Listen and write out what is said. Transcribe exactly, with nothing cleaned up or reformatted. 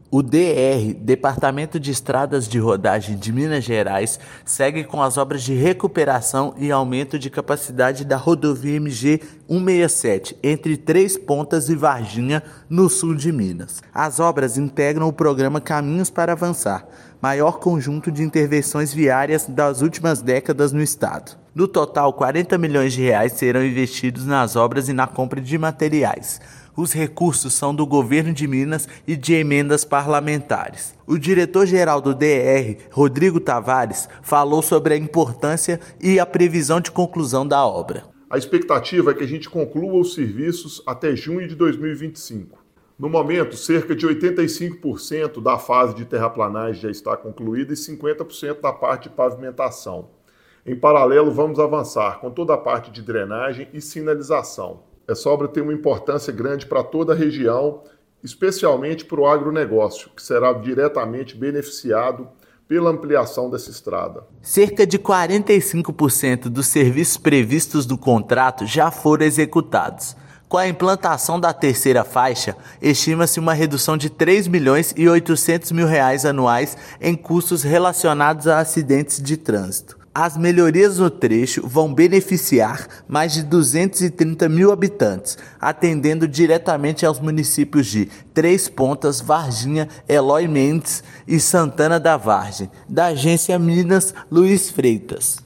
O D R, Departamento de Estradas de Rodagem de Minas Gerais, segue com as obras de recuperação e aumento de capacidade da rodovia M G cento e sessenta e sete, entre Três Pontas e Varginha, no sul de Minas. As obras integram o programa Caminhos para Avançar, maior conjunto de intervenções viárias das últimas décadas no estado. No total, quarenta milhões de reais serão investidos nas obras e na compra de materiais. Os recursos são do governo de Minas e de emendas parlamentares. O diretor-geral do D R, Rodrigo Tavares, falou sobre a importância e a previsão de conclusão da obra. A expectativa é que a gente conclua os serviços até junho de dois mil e vinte e cinco. No momento, cerca de oitenta e cinco por cento da fase de terraplanagem já está concluída e cinquenta por cento da parte de pavimentação. Em paralelo, vamos avançar com toda a parte de drenagem e sinalização. Essa obra tem uma importância grande para toda a região, especialmente para o agronegócio, que será diretamente beneficiado pela ampliação dessa estrada. Cerca de quarenta e cinco por cento dos serviços previstos no contrato já foram executados. Com a implantação da terceira faixa, estima-se uma redução de três milhões e oitocentos mil reais anuais em custos relacionados a acidentes de trânsito. As melhorias no trecho vão beneficiar mais de duzentos e trinta mil habitantes, atendendo diretamente aos municípios de Três Pontas, Varginha, Eloy Mendes e Santana da Vargem. Da Agência Minas, Luiz Freitas.